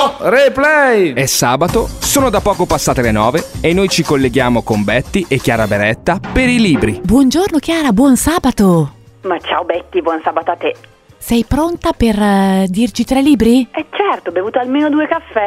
Replay! È sabato, sono da poco passate le 9 e noi ci colleghiamo con Betty e Chiara Beretta per i libri. Buongiorno Chiara, buon sabato! Ma ciao Betty, buon sabato a te. Sei pronta per dirci 3 libri? Certo, ho bevuto almeno 2 caffè.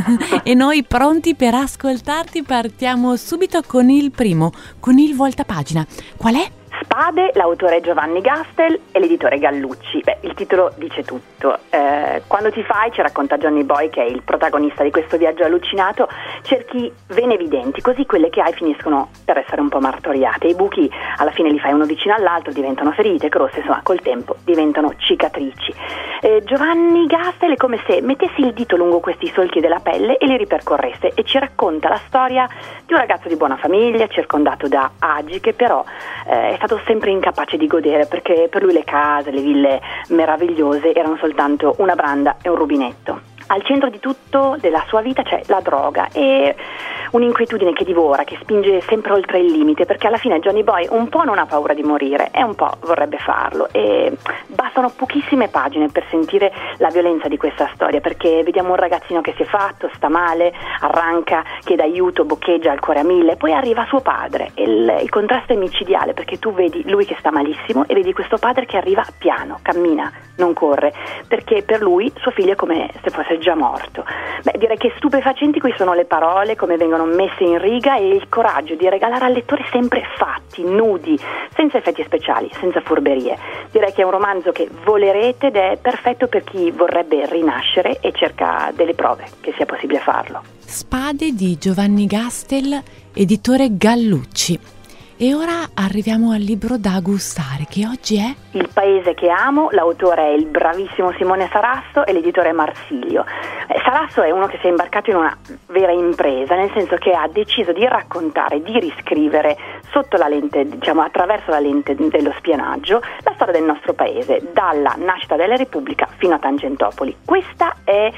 E noi pronti per ascoltarti, partiamo subito con il primo, con il voltapagina. Qual è? Spade, l'autore è Giovanni Gastel e l'editore Gallucci. Il titolo dice tutto. Quando ti fai, ci racconta Johnny Boy, che è il protagonista di questo viaggio allucinato, cerchi vene evidenti, così quelle che hai finiscono per essere un po' martoriate. I buchi alla fine li fai uno vicino all'altro, diventano ferite, croste, insomma col tempo diventano cicatrici. Giovanni Gastel è come se mettessi il dito lungo questi solchi della pelle e li ripercorresse, e ci racconta la storia di un ragazzo di buona famiglia, circondato da agi, che però è stato sempre incapace di godere, perché per lui le case, le ville meravigliose erano soltanto una branda e un rubinetto. Al centro di tutto della sua vita c'è la droga e un'inquietudine che divora, che spinge sempre oltre il limite, perché alla fine Johnny Boy un po' non ha paura di morire e un po' vorrebbe farlo, e bastano pochissime pagine per sentire la violenza di questa storia, perché vediamo un ragazzino che si è fatto, sta male, arranca, chiede aiuto, boccheggia, il cuore a 1000, poi arriva suo padre e il contrasto è micidiale, perché tu vedi lui che sta malissimo e vedi questo padre che arriva piano, cammina, non corre, perché per lui suo figlio è come se fosse già morto. Direi che stupefacenti qui sono le parole, come vengono messe in riga, e il coraggio di regalare al lettore sempre fatti, nudi, senza effetti speciali, senza furberie. Direi che è un romanzo che volerete ed è perfetto per chi vorrebbe rinascere e cerca delle prove che sia possibile farlo. Spade di Giovanni Gastel, editore Gallucci. E ora arriviamo al libro da gustare, che oggi è? Il paese che amo, l'autore è il bravissimo Simone Sarasso e l'editore è Marsilio. Sarasso è uno che si è imbarcato in una vera impresa, nel senso che ha deciso di raccontare, di riscrivere sotto la lente, diciamo attraverso la lente dello spionaggio, la storia del nostro paese, dalla nascita della Repubblica fino a Tangentopoli. Questa è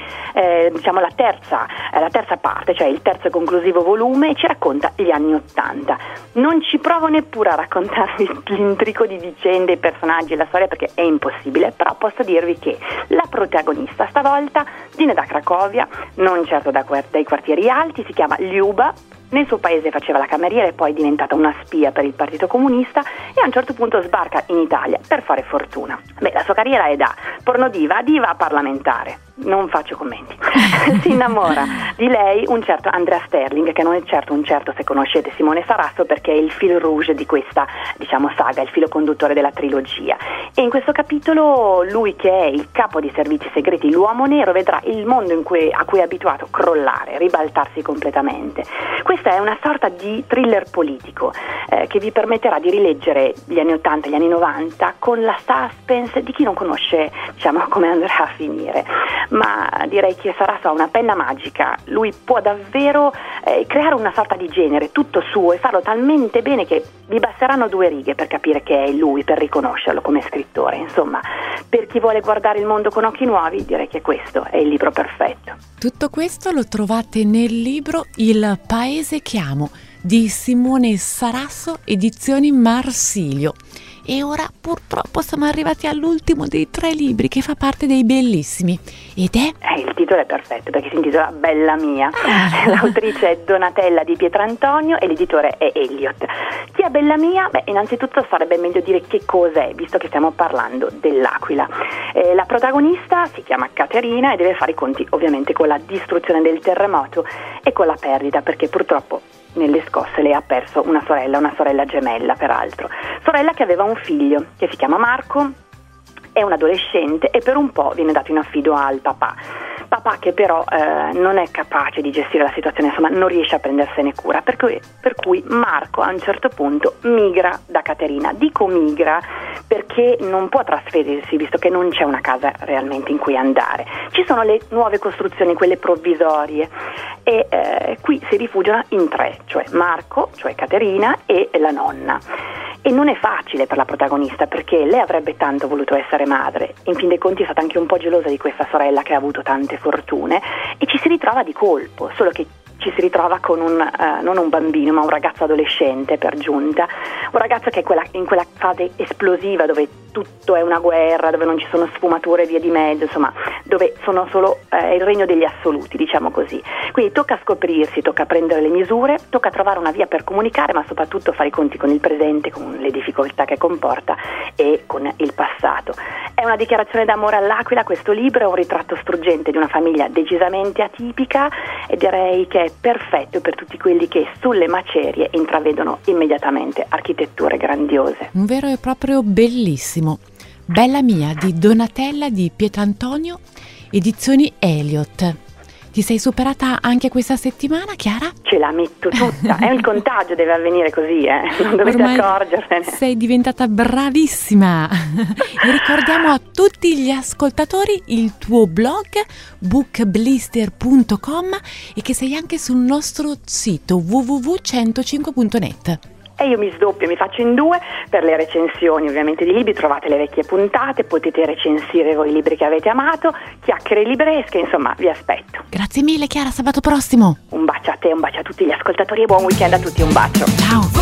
la terza parte, cioè il terzo e conclusivo volume, e ci racconta gli anni '80. Non ci provo neppure a raccontarvi l'intrico di vicende, i personaggi e la storia, perché è impossibile, però posso dirvi che la protagonista stavolta viene da Cracovia, non certo dai quartieri alti, si chiama Liuba. Nel suo paese faceva la cameriera e poi è diventata una spia per il Partito Comunista, e a un certo punto sbarca in Italia per fare fortuna. La sua carriera è da pornodiva a diva parlamentare. Non faccio commenti. Si innamora di lei un certo Andrea Sterling, che non è certo un certo se conoscete Simone Sarasso, perché è il fil rouge di questa, saga, il filo conduttore della trilogia. E in questo capitolo lui, che è il capo dei servizi segreti, l'uomo nero, vedrà il mondo a cui è abituato crollare, ribaltarsi completamente. Questa è una sorta di thriller politico che vi permetterà di rileggere gli anni '80 e gli anni '90 con la suspense di chi non conosce, come andrà a finire. Ma direi che Sarasso ha una penna magica, lui può davvero creare una sorta di genere tutto suo e farlo talmente bene che vi basteranno 2 righe per capire che è lui, per riconoscerlo come scrittore. Insomma, per chi vuole guardare il mondo con occhi nuovi, direi che questo è il libro perfetto. Tutto questo lo trovate nel libro Il paese che amo di Simone Sarasso, edizioni Marsilio. E ora purtroppo siamo arrivati all'ultimo dei 3 libri, che fa parte dei bellissimi, ed è? Il titolo è perfetto, perché si intitola Bella mia. L'autrice è Donatella Di Pietrantonio e l'editore è Elliott. Chi è Bella mia? Innanzitutto sarebbe meglio dire che cos'è, visto che stiamo parlando dell'Aquila. La protagonista si chiama Caterina e deve fare i conti ovviamente con la distruzione del terremoto e con la perdita, perché purtroppo nelle scosse lei ha perso una sorella gemella peraltro, sorella che aveva un figlio che si chiama Marco, è un adolescente e per un po' viene dato in affido al papà che però non è capace di gestire la situazione, insomma non riesce a prendersene cura, per cui Marco a un certo punto migra da Caterina. Dico migra perché non può trasferirsi, visto che non c'è una casa realmente in cui andare. Ci sono le nuove costruzioni, quelle provvisorie, e qui si rifugiano in 3, cioè Marco, cioè Caterina, e la nonna. E non è facile per la protagonista, perché lei avrebbe tanto voluto essere madre, in fin dei conti è stata anche un po' gelosa di questa sorella che ha avuto tante fortune, e ci si ritrova di colpo, solo che ci si ritrova con non un bambino ma un ragazzo adolescente per giunta, un ragazzo che è in quella fase esplosiva dove tutto è una guerra, dove non ci sono sfumature via di mezzo, insomma, dove sono solo il regno degli assoluti, diciamo così. Quindi tocca scoprirsi, tocca prendere le misure, tocca trovare una via per comunicare, ma soprattutto fare i conti con il presente, con le difficoltà che comporta e con il passato. È una dichiarazione d'amore all'Aquila questo libro, è un ritratto struggente di una famiglia decisamente atipica e direi che è perfetto per tutti quelli che sulle macerie intravedono immediatamente architetture grandiose. Un vero e proprio bellissimo. Bella mia di Donatella di Pietrantonio, edizioni Eliot. Ti sei superata anche questa settimana, Chiara? Ce la metto tutta, è il contagio, deve avvenire così, non dovete Ormai accorgersene. Sei diventata bravissima. E ricordiamo a tutti gli ascoltatori il tuo blog bookblister.com e che sei anche sul nostro sito www.105.net. E io mi sdoppio, mi faccio in due per le recensioni ovviamente di libri, trovate le vecchie puntate, potete recensire voi i libri che avete amato, chiacchiere libresche, insomma vi aspetto. Grazie mille Chiara, sabato prossimo. Un bacio a te, un bacio a tutti gli ascoltatori e buon weekend a tutti, un bacio. Ciao.